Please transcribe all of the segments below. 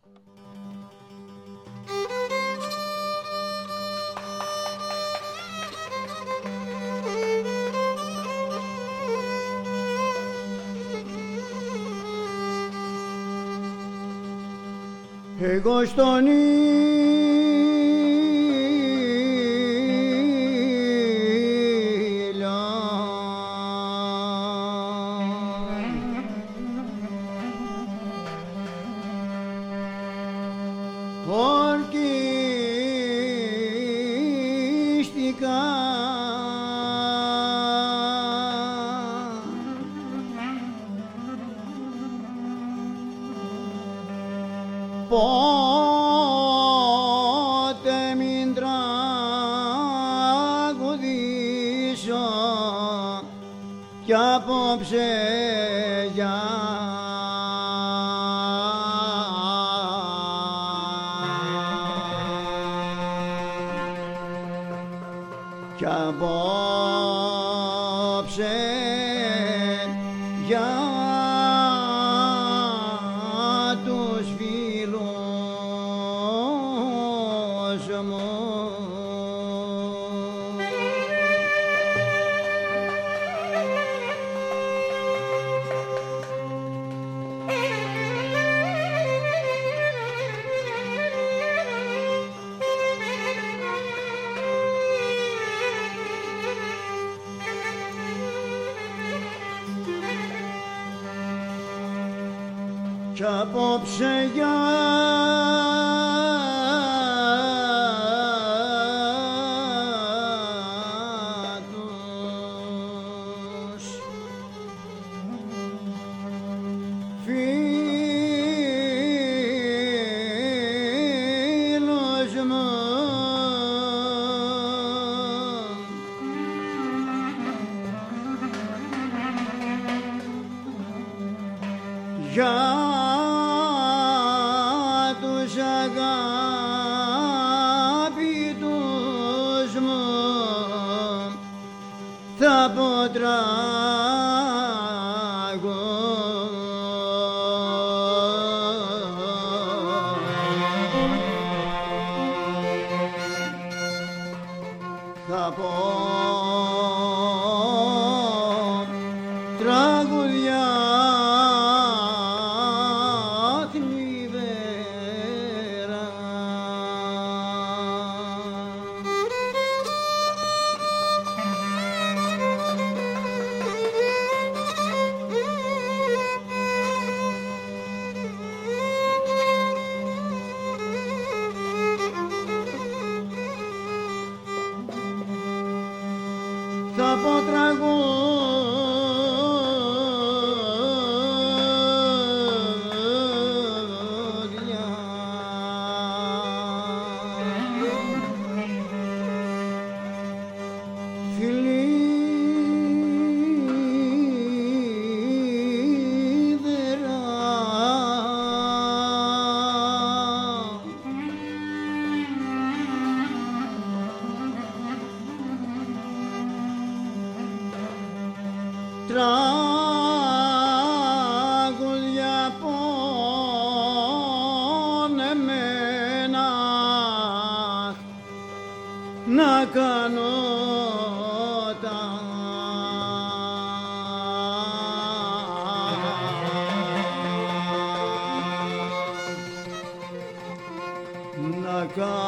Εγώ στον ήλιο ορκίστηκα πότε μην τραγουδήσω κι απόψε για κι απόψε για τους φίλους μου. Κι απόψε για τους φίλους μου για τους αγάπητους μου θα πω τραγουδιά θλιβερά. Θα πω τραγούδια θλιβερά τραγούδια πονεμένα να κάνω τα να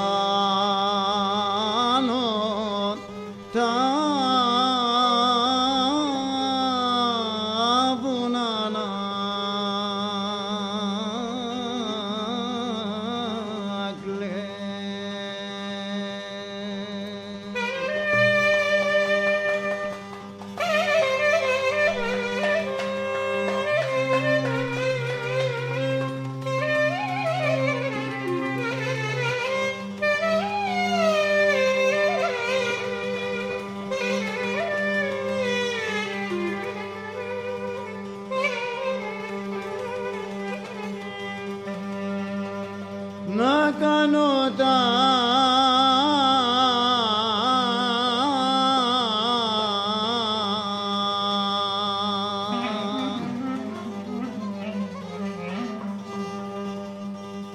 κάνω τα να κάνω τα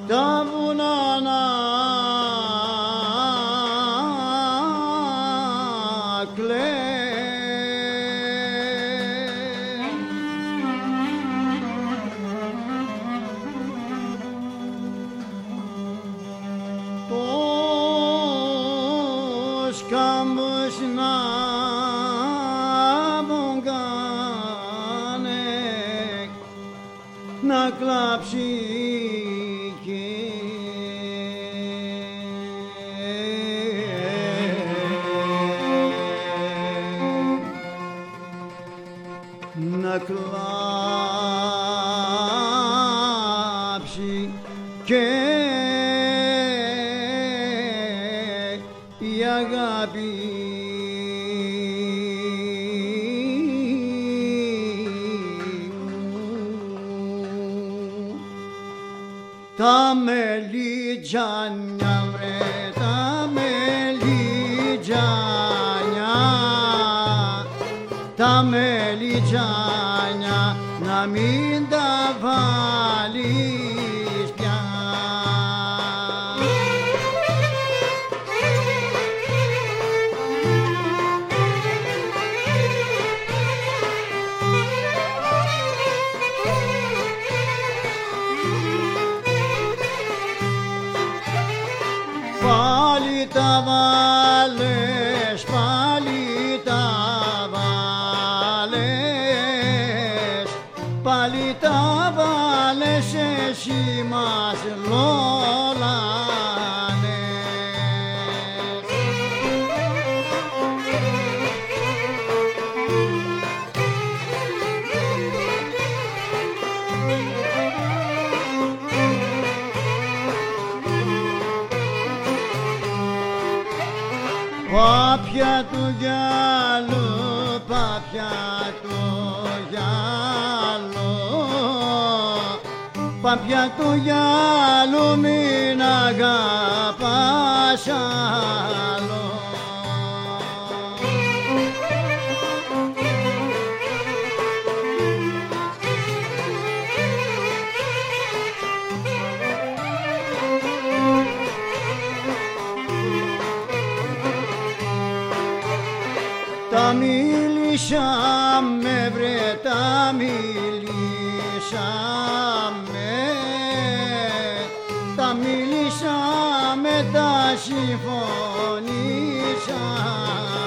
τα βουνά να τους κάμπους να μου κάνε να κλάψει να κλάψει και η αγάπη μου. Τα μελιτζάνια βρε, τα μελιτζάνια, τα μελιτζάνια να μην τα βάλεις πια. Πάλι τα βάλες, πάλι τα βάλες, πάλι τα βάλες, εσύ μας λόλανες. Πάπια του γυαλού, πάπια του γυαλού, πάπια του γυαλού, μην αγαπάς άλλο. Τα μιλήσαμε βρε, τα μιλήσαμε, τα μιλήσαμε, τα συμφωνήσαμε.